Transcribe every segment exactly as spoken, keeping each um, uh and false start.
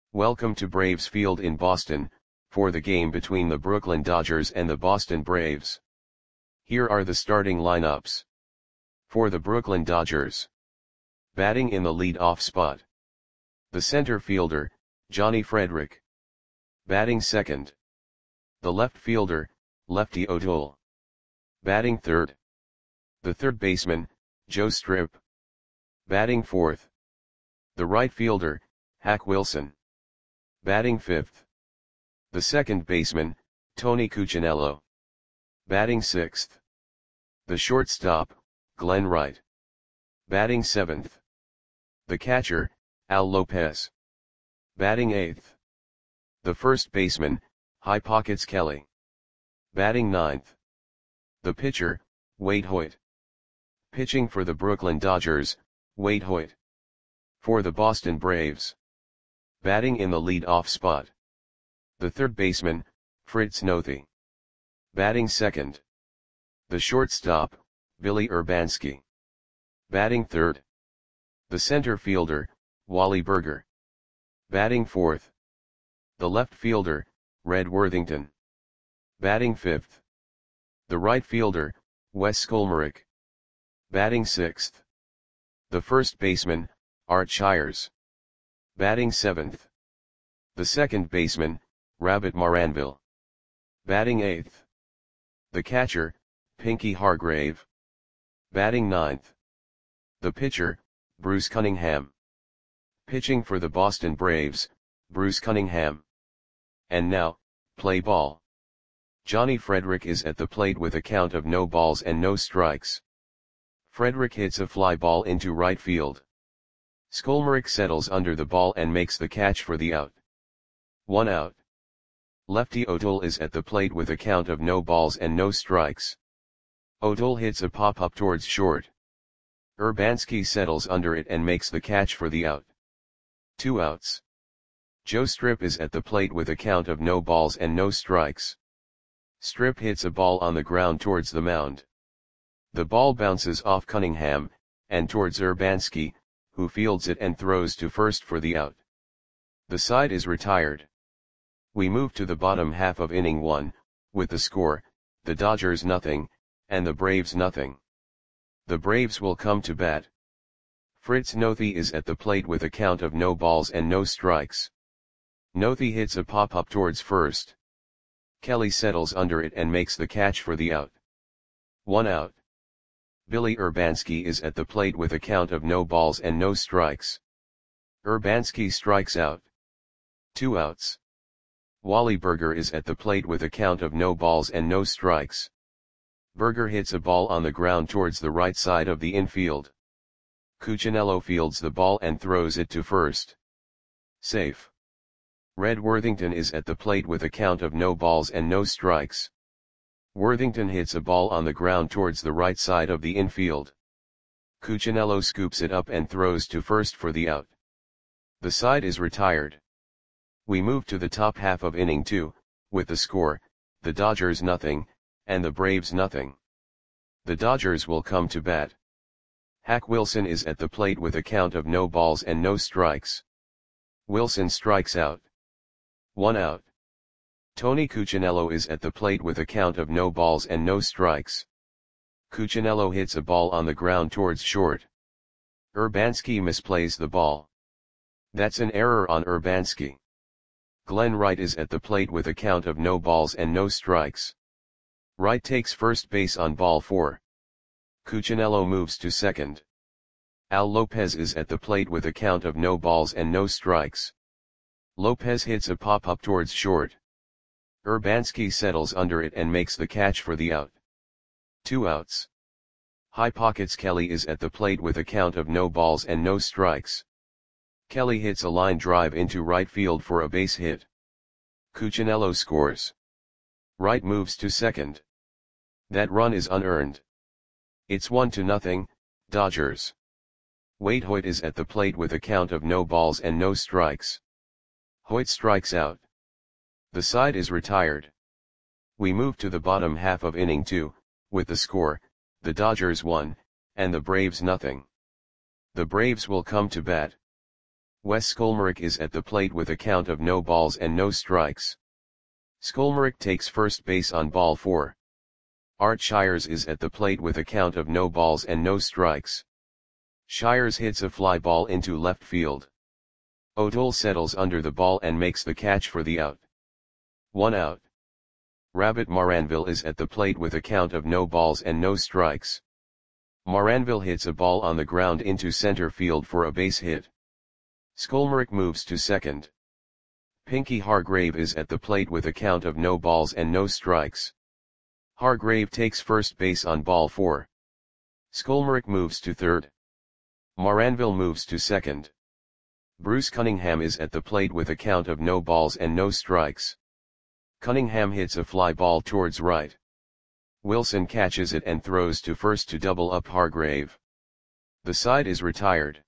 Welcome to Braves Field in Boston, for the game between the Brooklyn Dodgers and the Boston Braves. Here are the starting lineups. For the Brooklyn Dodgers. Batting in the lead-off spot. The center fielder, Johnny Frederick. Batting second. The left fielder, Lefty O'Toole. Batting third. The third baseman, Joe Strip. Batting fourth. The right fielder, Hack Wilson. Batting fifth. The second baseman, Tony Cuccinello. Batting sixth. The shortstop, Glenn Wright. Batting seventh. The catcher, Al Lopez. Batting eighth. The first baseman, High Pockets Kelly. Batting ninth. The pitcher, Wade Hoyt. Pitching for the Brooklyn Dodgers, Wade Hoyt. For the Boston Braves. Batting in the lead-off spot. The third baseman, Fritz Noothe. Batting second. The shortstop, Billy Urbanski. Batting third. The center fielder, Wally Burger. Batting fourth. The left fielder, Red Worthington. Batting fifth. The right fielder, Wes Skolmarek. Batting sixth. The first baseman, Art Shires. Batting seventh. The second baseman, Rabbit Maranville. Batting eighth. The catcher, Pinky Hargrave. Batting ninth. The pitcher, Bruce Cunningham. Pitching for the Boston Braves, Bruce Cunningham. And now, play ball. Johnny Frederick is at the plate with a count of no balls and no strikes. Frederick hits a fly ball into right field. Skolmarek settles under the ball and makes the catch for the out. One out. Lefty O'Toole is at the plate with a count of no balls and no strikes. O'Toole hits a pop-up towards short. Urbanski settles under it and makes the catch for the out. Two outs. Joe Strip is at the plate with a count of no balls and no strikes. Strip hits a ball on the ground towards the mound. The ball bounces off Cunningham, and towards Urbanski, who fields it and throws to first for the out. The side is retired. We move to the bottom half of inning one, with the score, the Dodgers nothing, and the Braves nothing. The Braves will come to bat. Fritz Noothe is at the plate with a count of no balls and no strikes. Noothe hits a pop-up towards first. Kelly settles under it and makes the catch for the out. One out. Billy Urbanski is at the plate with a count of no balls and no strikes. Urbanski strikes out. Two outs. Wally Burger is at the plate with a count of no balls and no strikes. Burger hits a ball on the ground towards the right side of the infield. Cuccinello fields the ball and throws it to first. Safe. Red Worthington is at the plate with a count of no balls and no strikes. Worthington hits a ball on the ground towards the right side of the infield. Cuccinello scoops it up and throws to first for the out. The side is retired. We move to the top half of inning two, with the score, the Dodgers nothing, and the Braves nothing. The Dodgers will come to bat. Hack Wilson is at the plate with a count of no balls and no strikes. Wilson strikes out. One out. Tony Cuccinello is at the plate with a count of no balls and no strikes. Cuccinello hits a ball on the ground towards short. Urbanski misplays the ball. That's an error on Urbanski. Glenn Wright is at the plate with a count of no balls and no strikes. Wright takes first base on ball four. Cuccinello moves to second. Al Lopez is at the plate with a count of no balls and no strikes. Lopez hits a pop-up towards short. Urbanski settles under it and makes the catch for the out. Two outs. High Pockets Kelly is at the plate with a count of no balls and no strikes. Kelly hits a line drive into right field for a base hit. Cuccinello scores. Wright moves to second. That run is unearned. It's one to nothing, Dodgers. Wade Hoyt is at the plate with a count of no balls and no strikes. Hoyt strikes out. The side is retired. We move to the bottom half of inning two, with the score, the Dodgers one, and the Braves nothing. The Braves will come to bat. Wes Skolmarek is at the plate with a count of no balls and no strikes. Skolmarek takes first base on ball four. Art Shires is at the plate with a count of no balls and no strikes. Shires hits a fly ball into left field. O'Toole settles under the ball and makes the catch for the out. One out. Rabbit Maranville is at the plate with a count of no balls and no strikes. Maranville hits a ball on the ground into center field for a base hit. Skolmarek moves to second. Pinky Hargrave is at the plate with a count of no balls and no strikes. Hargrave takes first base on ball four. Skolmarek moves to third. Maranville moves to second. Bruce Cunningham is at the plate with a count of no balls and no strikes. Cunningham hits a fly ball towards right. Wilson catches it and throws to first to double up Hargrave. The side is retired.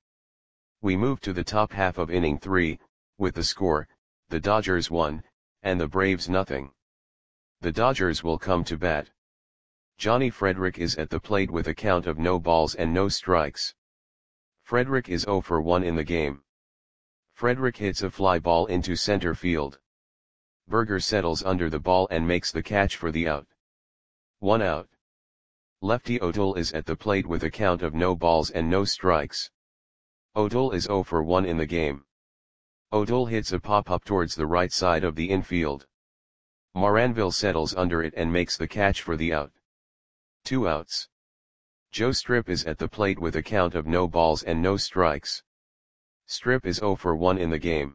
We move to the top half of inning three, with the score, the Dodgers one, and the Braves nothing. The Dodgers will come to bat. Johnny Frederick is at the plate with a count of no balls and no strikes. Frederick is oh for one in the game. Frederick hits a fly ball into center field. Berger settles under the ball and makes the catch for the out. One out. Lefty O'Toole is at the plate with a count of no balls and no strikes. O'Toole is oh for one in the game. O'Toole hits a pop-up towards the right side of the infield. Maranville settles under it and makes the catch for the out. Two outs. Joe Strip is at the plate with a count of no balls and no strikes. Strip is oh for one in the game.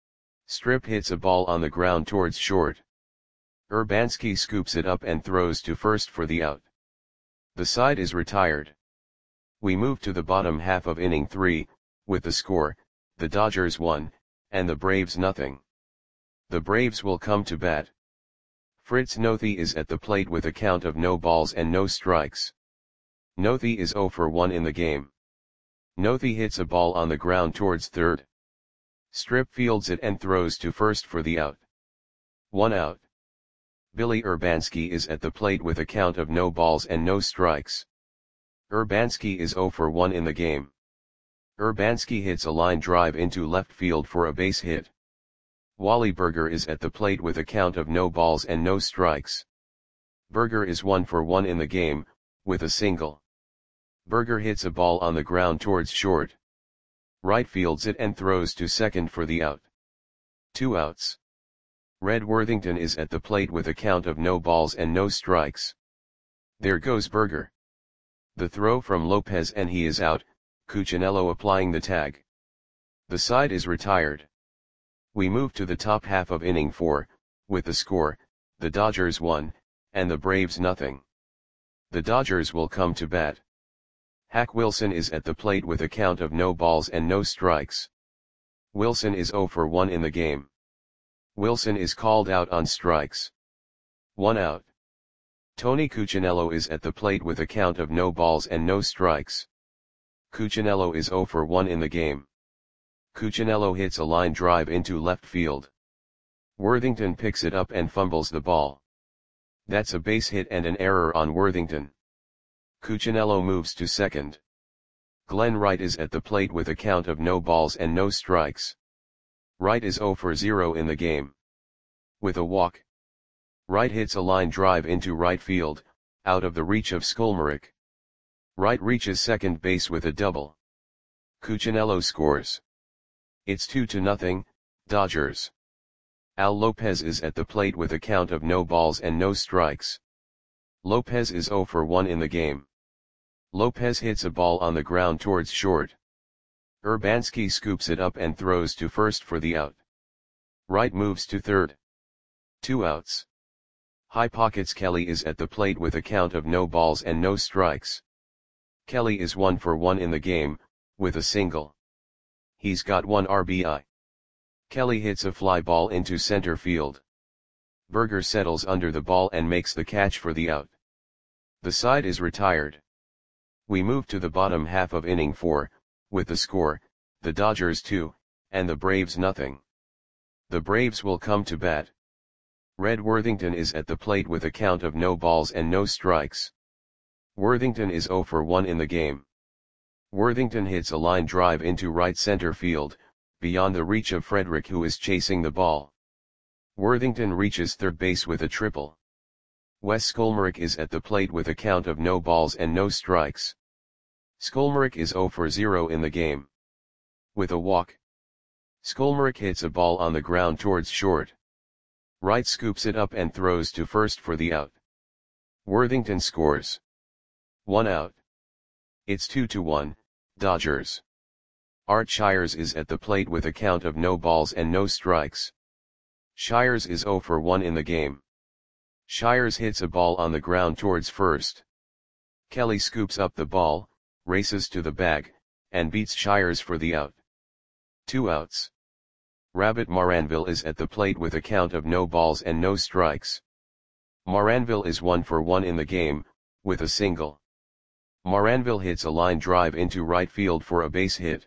Strip hits a ball on the ground towards short. Urbanski scoops it up and throws to first for the out. The side is retired. We move to the bottom half of inning three, with the score, the Dodgers one, and the Braves nothing. The Braves will come to bat. Fritz Nothi is at the plate with a count of no balls and no strikes. Nothi is oh for one in the game. Nothi hits a ball on the ground towards third. Strip fields it and throws to first for the out. One out. Billy Urbanski is at the plate with a count of no balls and no strikes. Urbanski is oh for one in the game. Urbanski hits a line drive into left field for a base hit. Wally Berger is at the plate with a count of no balls and no strikes. Berger is one for one in the game, with a single. Berger hits a ball on the ground towards short. Right fields it and throws to second for the out. Two outs. Red Worthington is at the plate with a count of no balls and no strikes. There goes Berger. The throw from Lopez and he is out, Cuccinello applying the tag. The side is retired. We move to the top half of inning four, with the score, the Dodgers one, and the Braves nothing. The Dodgers will come to bat. Hack Wilson is at the plate with a count of no balls and no strikes. Wilson is oh for one in the game. Wilson is called out on strikes. One out. Tony Cuccinello is at the plate with a count of no balls and no strikes. Cuccinello is oh for one in the game. Cuccinello hits a line drive into left field. Worthington picks it up and fumbles the ball. That's a base hit and an error on Worthington. Cuccinello moves to second. Glenn Wright is at the plate with a count of no balls and no strikes. Wright is oh for zero in the game. With a walk. Wright hits a line drive into right field, out of the reach of Skolmarek. Wright reaches second base with a double. Cuccinello scores. It's two to nothing, Dodgers. Al Lopez is at the plate with a count of no balls and no strikes. Lopez is oh for one in the game. Lopez hits a ball on the ground towards short. Urbanski scoops it up and throws to first for the out. Wright moves to third. Two outs. High Pockets Kelly is at the plate with a count of no balls and no strikes. Kelly is one for one in the game, with a single. He's got one R B I. Kelly hits a fly ball into center field. Berger settles under the ball and makes the catch for the out. The side is retired. We move to the bottom half of inning four, with the score, the Dodgers two, and the Braves nothing. The Braves will come to bat. Red Worthington is at the plate with a count of no balls and no strikes. Worthington is oh for one in the game. Worthington hits a line drive into right center field, beyond the reach of Frederick, who is chasing the ball. Worthington reaches third base with a triple. Wes Skolmerick is at the plate with a count of no balls and no strikes. Skolmerick is zero for zero in the game. With a walk, Skolmerick hits a ball on the ground towards short. Wright scoops it up and throws to first for the out. Worthington scores. One out. It's two to one, Dodgers. Art Shires is at the plate with a count of no balls and no strikes. Shires is zero for one in the game. Shires hits a ball on the ground towards first. Kelly scoops up the ball, races to the bag, and beats Shires for the out. Two outs. Rabbit Maranville is at the plate with a count of no balls and no strikes. Maranville is one for one in the game, with a single. Maranville hits a line drive into right field for a base hit.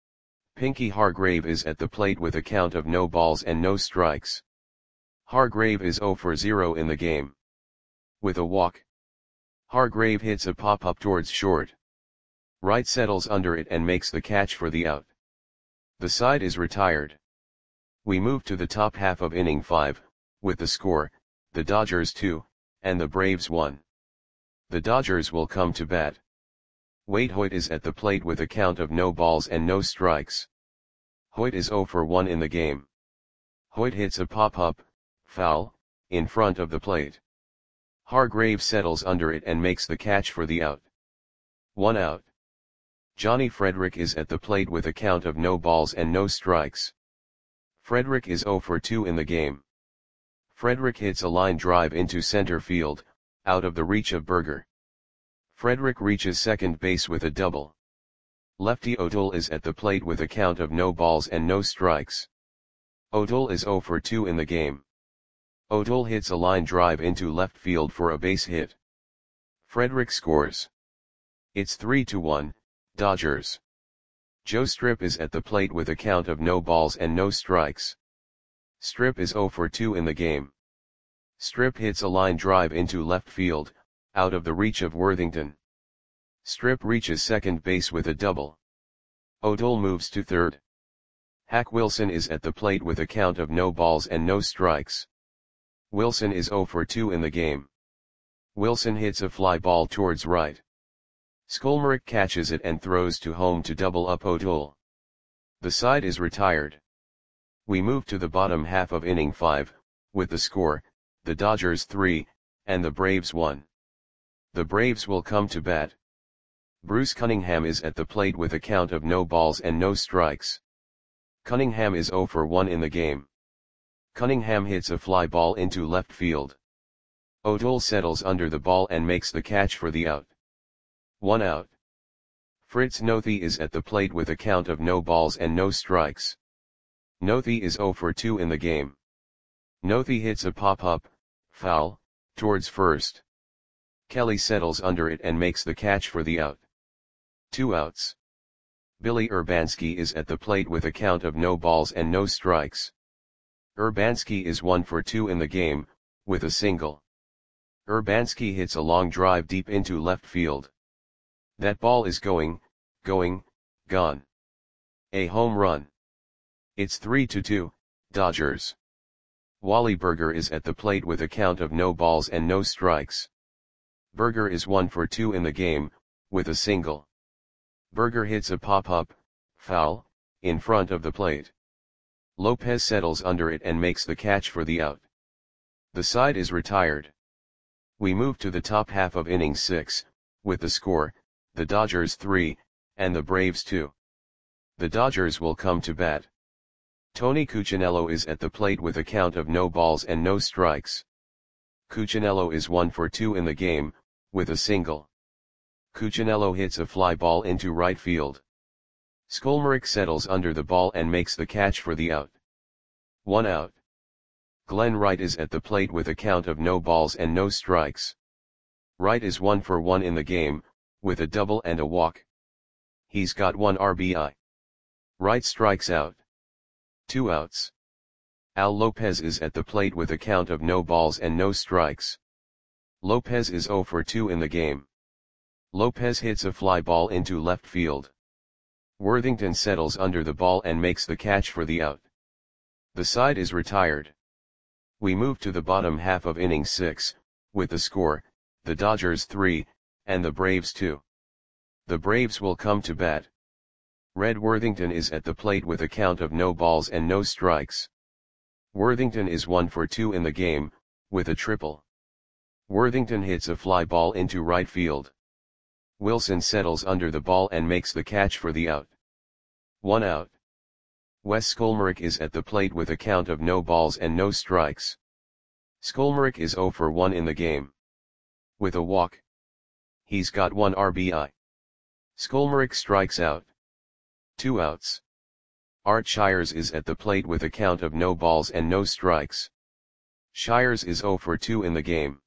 Pinky Hargrave is at the plate with a count of no balls and no strikes. Hargrave is zero for zero in the game. With a walk, Hargrave hits a pop-up towards short. Wright settles under it and makes the catch for the out. The side is retired. We move to the top half of inning five, with the score, the Dodgers two, and the Braves one. The Dodgers will come to bat. Wade Hoyt is at the plate with a count of no balls and no strikes. Hoyt is zero for one in the game. Hoyt hits a pop-up, foul, in front of the plate. Hargrave settles under it and makes the catch for the out. One out. Johnny Frederick is at the plate with a count of no balls and no strikes. Frederick is zero for two in the game. Frederick hits a line drive into center field, out of the reach of Berger. Frederick reaches second base with a double. Lefty O'Toole is at the plate with a count of no balls and no strikes. O'Toole is zero for two in the game. O'Toole hits a line drive into left field for a base hit. Frederick scores. It's three to one, Dodgers. Joe Strip is at the plate with a count of no balls and no strikes. Strip is zero for two in the game. Strip hits a line drive into left field, out of the reach of Worthington. Strip reaches second base with a double. O'Toole moves to third. Hack Wilson is at the plate with a count of no balls and no strikes. Wilson is zero for two in the game. Wilson hits a fly ball towards right. Skolmerick catches it and throws to home to double up O'Toole. The side is retired. We move to the bottom half of inning five, with the score, the Dodgers three, and the Braves one. The Braves will come to bat. Bruce Cunningham is at the plate with a count of no balls and no strikes. Cunningham is zero for one in the game. Cunningham hits a fly ball into left field. O'Toole settles under the ball and makes the catch for the out. One out. Fritz Nothey is at the plate with a count of no balls and no strikes. Nothey is zero for two in the game. Nothey hits a pop-up, foul, towards first. Kelly settles under it and makes the catch for the out. Two outs. Billy Urbanski is at the plate with a count of no balls and no strikes. Urbanski is one for two in the game, with a single. Urbanski hits a long drive deep into left field. That ball is going, going, gone. A home run. It's three to two, Dodgers. Wally Berger is at the plate with a count of no balls and no strikes. Berger is one for two in the game, with a single. Berger hits a pop-up, foul, in front of the plate. Lopez settles under it and makes the catch for the out. The side is retired. We move to the top half of inning six, with the score, the Dodgers three, and the Braves two. The Dodgers will come to bat. Tony Cuccinello is at the plate with a count of no balls and no strikes. Cuccinello is one for two in the game, with a single. Cuccinello hits a fly ball into right field. Skolmerick settles under the ball and makes the catch for the out. One out. Glenn Wright is at the plate with a count of no balls and no strikes. Wright is one for one in the game, with a double and a walk. He's got one R B I. Wright strikes out. Two outs. Al Lopez is at the plate with a count of no balls and no strikes. Lopez is zero for two in the game. Lopez hits a fly ball into left field. Worthington settles under the ball and makes the catch for the out. The side is retired. We move to the bottom half of inning six, with the score, the Dodgers three, and the Braves two. The Braves will come to bat. Red Worthington is at the plate with a count of no balls and no strikes. Worthington is one for two in the game, with a triple. Worthington hits a fly ball into right field. Wilson settles under the ball and makes the catch for the out. One out. Wes Skolmarek is at the plate with a count of no balls and no strikes. Skolmarek is zero for one in the game. With a walk. He's got one R B I. Skolmarek strikes out. Two outs. Art Shires is at the plate with a count of no balls and no strikes. Shires is zero for two in the game.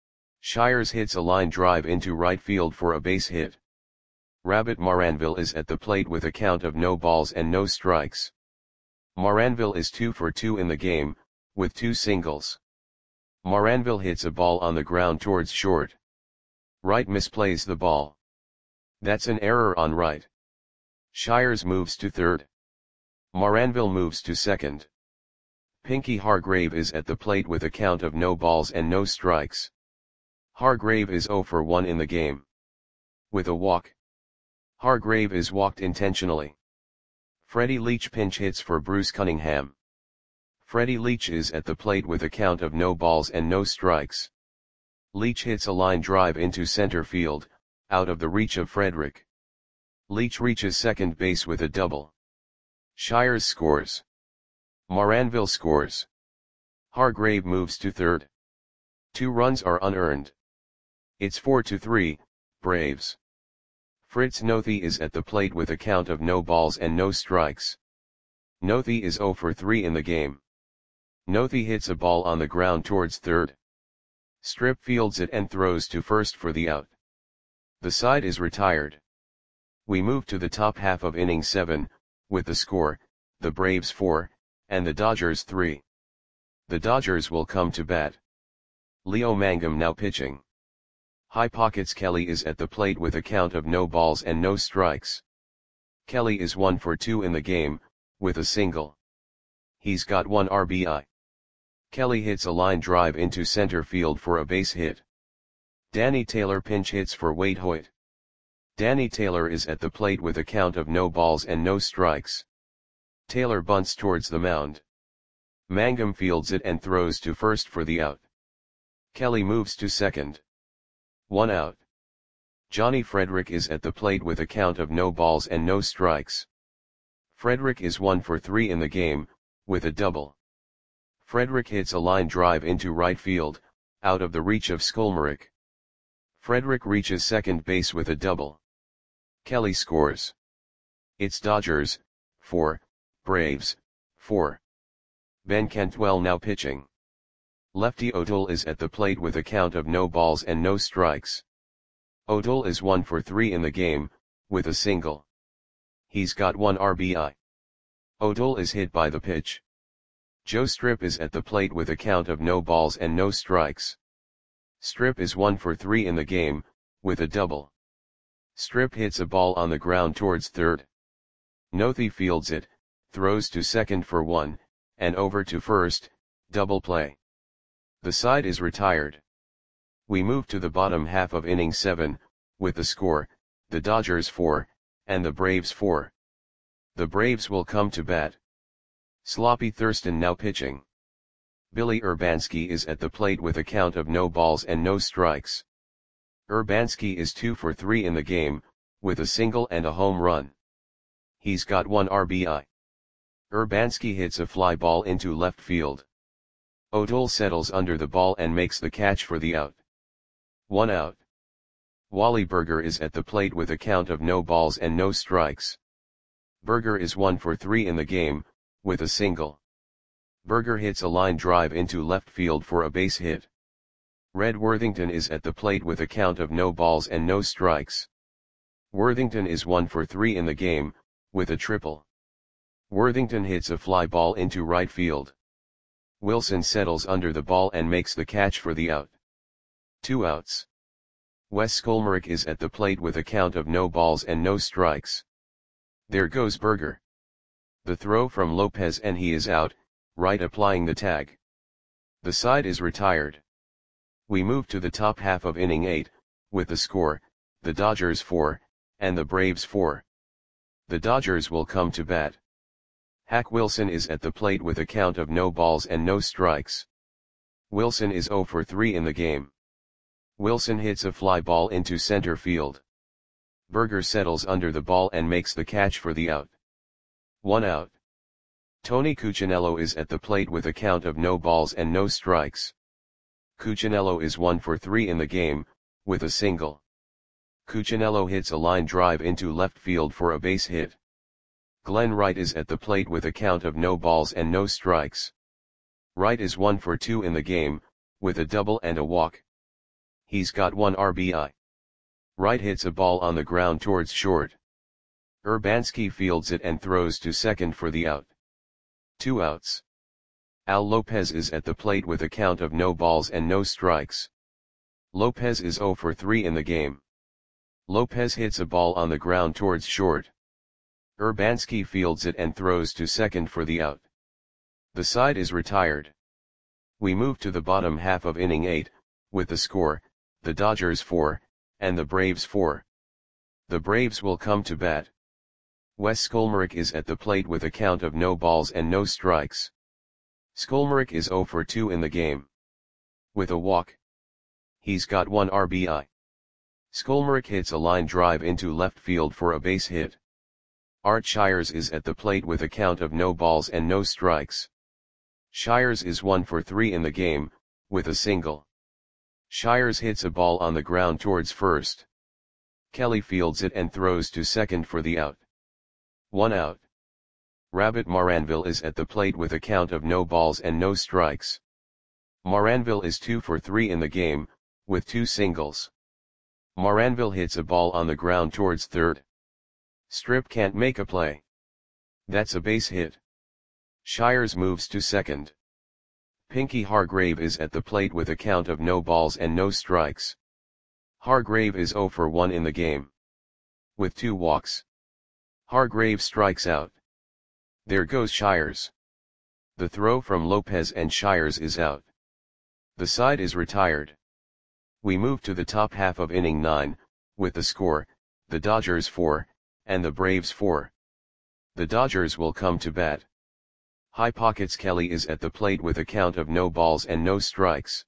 Shires hits a line drive into right field for a base hit. Rabbit Maranville is at the plate with a count of no balls and no strikes. Maranville is two for two in the game, with two singles. Maranville hits a ball on the ground towards short. Right misplays the ball. That's an error on right. Shires moves to third. Maranville moves to second. Pinky Hargrave is at the plate with a count of no balls and no strikes. Hargrave is zero for one in the game. With a walk. Hargrave is walked intentionally. Freddie Leach pinch hits for Bruce Cunningham. Freddie Leach is at the plate with a count of no balls and no strikes. Leach hits a line drive into center field, out of the reach of Frederick. Leach reaches second base with a double. Shires scores. Maranville scores. Hargrave moves to third. Two runs are unearned. It's four to three, Braves. Fritz Nothey is at the plate with a count of no balls and no strikes. Nothey is zero for three in the game. Nothey hits a ball on the ground towards third. Strip fields it and throws to first for the out. The side is retired. We move to the top half of inning seven, with the score, the Braves four, and the Dodgers three. The Dodgers will come to bat. Leo Mangum now pitching. High Pockets Kelly is at the plate with a count of no balls and no strikes. Kelly is one for two in the game, with a single. He's got one R B I. Kelly hits a line drive into center field for a base hit. Danny Taylor pinch hits for Wade Hoyt. Danny Taylor is at the plate with a count of no balls and no strikes. Taylor bunts towards the mound. Mangum fields it and throws to first for the out. Kelly moves to second. One out. Johnny Frederick is at the plate with a count of no balls and no strikes. Frederick is one for three in the game, with a double. Frederick hits a line drive into right field, out of the reach of Skolmarek. Frederick reaches second base with a double. Kelly scores. It's Dodgers, four, Braves, four. Ben Cantwell now pitching. Lefty O'Toole is at the plate with a count of no balls and no strikes. O'Toole is one for three in the game, with a single. He's got one R B I. O'Toole is hit by the pitch. Joe Strip is at the plate with a count of no balls and no strikes. Strip is one for three in the game, with a double. Strip hits a ball on the ground towards third. Nothey fields it, throws to second for one, and over to first, double play. The side is retired. We move to the bottom half of inning seven, with the score, the Dodgers four, and the Braves four. The Braves will come to bat. Sloppy Thurston now pitching. Billy Urbanski is at the plate with a count of no balls and no strikes. Urbanski is two for three in the game, with a single and a home run. He's got one R B I. Urbanski hits a fly ball into left field. O'Toole settles under the ball and makes the catch for the out. One out. Wally Berger is at the plate with a count of no balls and no strikes. Berger is one for three in the game, with a single. Berger hits a line drive into left field for a base hit. Red Worthington is at the plate with a count of no balls and no strikes. Worthington is one for three in the game, with a triple. Worthington hits a fly ball into right field. Wilson settles under the ball and makes the catch for the out. Two outs. Wes Skolmarek is at the plate with a count of no balls and no strikes. There goes Berger. The throw from Lopez and he is out, Wright applying the tag. The side is retired. We move to the top half of inning eight, with the score, the Dodgers four, and the Braves four. The Dodgers will come to bat. Hack Wilson is at the plate with a count of no balls and no strikes. Wilson is oh for three in the game. Wilson hits a fly ball into center field. Berger settles under the ball and makes the catch for the out. One out. Tony Cuccinello is at the plate with a count of no balls and no strikes. Cuccinello is one for three in the game, with a single. Cuccinello hits a line drive into left field for a base hit. Glenn Wright is at the plate with a count of no balls and no strikes. Wright is one for two in the game, with a double and a walk. He's got one R B I. Wright hits a ball on the ground towards short. Urbanski fields it and throws to second for the out. Two outs. Al Lopez is at the plate with a count of no balls and no strikes. Lopez is oh for three in the game. Lopez hits a ball on the ground towards short. Urbanski fields it and throws to second for the out. The side is retired. We move to the bottom half of inning eight, with the score, the Dodgers four, and the Braves four. The Braves will come to bat. Wes Skolmarek is at the plate with a count of no balls and no strikes. Skolmarek is oh for two in the game. With a walk. He's got one R B I. Skolmarek hits a line drive into left field for a base hit. Art Shires is at the plate with a count of no balls and no strikes. Shires is one for three in the game, with a single. Shires hits a ball on the ground towards first. Kelly fields it and throws to second for the out. One out. Rabbit Maranville is at the plate with a count of no balls and no strikes. Maranville is two for three in the game, with two singles. Maranville hits a ball on the ground towards third. Strip can't make a play. That's a base hit. Shires moves to second. Pinky Hargrave is at the plate with a count of no balls and no strikes. Hargrave is oh for one in the game. With two walks. Hargrave strikes out. There goes Shires. The throw from Lopez and Shires is out. The side is retired. We move to the top half of inning nine, with the score, the Dodgers four, and the Braves four. The Dodgers will come to bat. High Pockets Kelly is at the plate with a count of no balls and no strikes.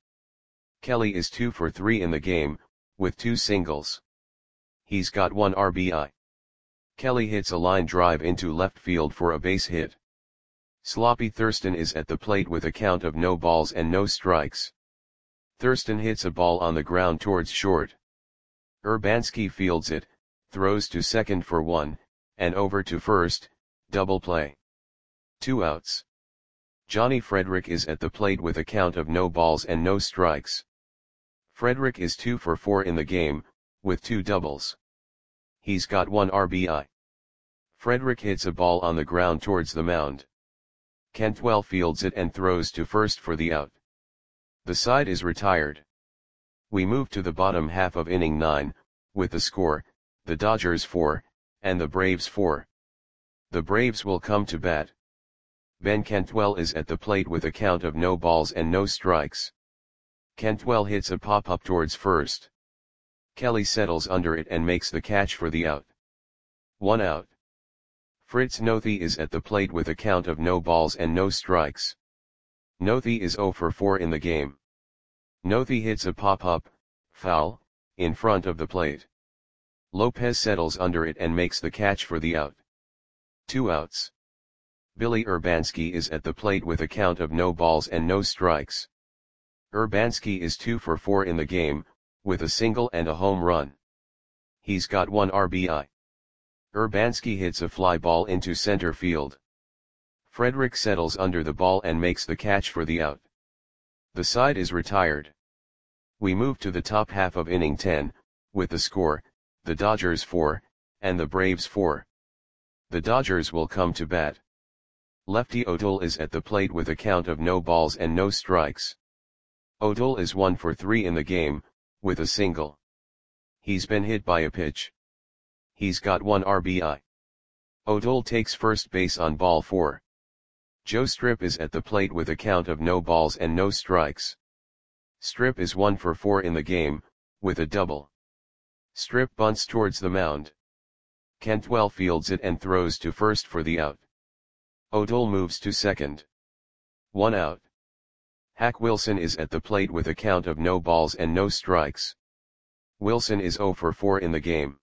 Kelly is two for three in the game, with two singles. He's got one R B I. Kelly hits a line drive into left field for a base hit. Sloppy Thurston is at the plate with a count of no balls and no strikes. Thurston hits a ball on the ground towards short. Urbanski fields it, throws to second for one, and over to first, double play. Two outs. Johnny Frederick is at the plate with a count of no balls and no strikes. Frederick is two for four in the game, with two doubles. He's got one R B I. Frederick hits a ball on the ground towards the mound. Cantwell fields it and throws to first for the out. The side is retired. We move to the bottom half of inning nine, with the score, the Dodgers four, and the Braves four. The Braves will come to bat. Ben Cantwell is at the plate with a count of no balls and no strikes. Cantwell hits a pop-up towards first. Kelly settles under it and makes the catch for the out. One out. Fritz Nothi is at the plate with a count of no balls and no strikes. Nothi is oh for four in the game. Nothi hits a pop-up, foul, in front of the plate. Lopez settles under it and makes the catch for the out. Two outs. Billy Urbanski is at the plate with a count of no balls and no strikes. Urbanski is two for four in the game, with a single and a home run. He's got one R B I. Urbanski hits a fly ball into center field. Frederick settles under the ball and makes the catch for the out. The side is retired. We move to the top half of inning ten, with the score, the Dodgers four, and the Braves four. The Dodgers will come to bat. Lefty O'Toole is at the plate with a count of no balls and no strikes. O'Toole is one for three in the game, with a single. He's been hit by a pitch. He's got one R B I. O'Dole takes first base on ball four. Joe Strip is at the plate with a count of no balls and no strikes. Strip is one for four in the game, with a double. Strip bunts towards the mound. Cantwell fields it and throws to first for the out. O'Dole moves to second. One out. Hack Wilson is at the plate with a count of no balls and no strikes. Wilson is zero for four in the game.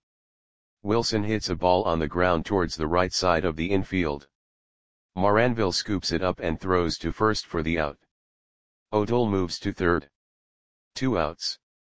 Wilson hits a ball on the ground towards the right side of the infield. Moranville scoops it up and throws to first for the out. O'Dole moves to third. Two outs.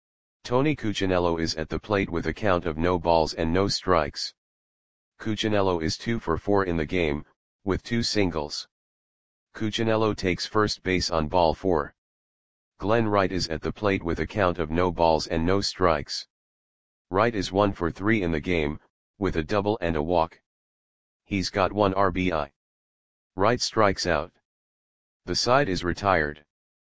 Tony Cuccinello is at the plate with a count of no balls and no strikes. Cuccinello is two for four in the game, with two singles. Cuccinello takes first base on ball four. Glenn Wright is at the plate with a count of no balls and no strikes. Wright is one for three in the game, with a double and a walk. He's got one R B I. Wright strikes out. The side is retired.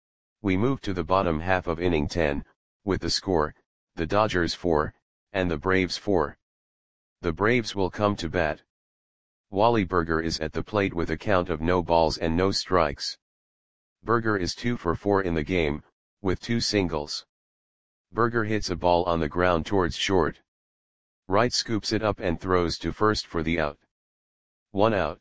We move to the bottom half of inning ten, with the score, the Dodgers four, and the Braves four. The Braves will come to bat. Wally Burger is at the plate with a count of no balls and no strikes. Burger is two for four in the game, with two singles. Burger hits a ball on the ground towards short. Wright scoops it up and throws to first for the out. One out.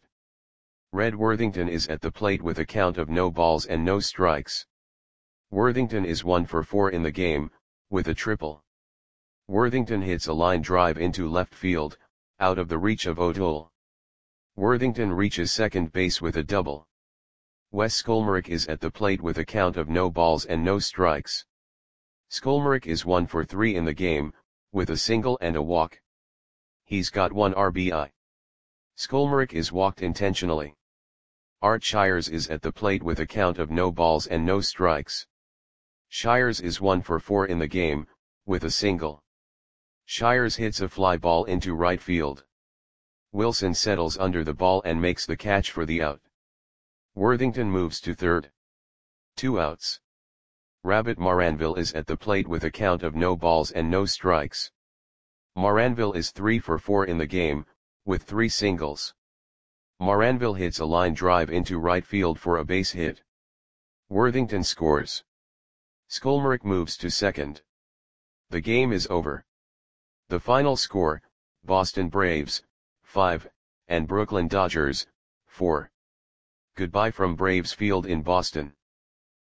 Red Worthington is at the plate with a count of no balls and no strikes. Worthington is one for four in the game, with a triple. Worthington hits a line drive into left field, out of the reach of O'Dole. Worthington reaches second base with a double. Wes Skolmerick is at the plate with a count of no balls and no strikes. Skolmerick is one for three in the game, with a single and a walk. He's got one R B I. Skolmerick is walked intentionally. Art Shires is at the plate with a count of no balls and no strikes. Shires is one for four in the game, with a single. Shires hits a fly ball into right field. Wilson settles under the ball and makes the catch for the out. Worthington moves to third. Two outs. Rabbit Moranville is at the plate with a count of no balls and no strikes. Moranville is three for four in the game, with three singles. Moranville hits a line drive into right field for a base hit. Worthington scores. Skolmerick moves to second. The game is over. The final score, Boston Braves, five, and Brooklyn Dodgers, four. Goodbye from Braves Field in Boston.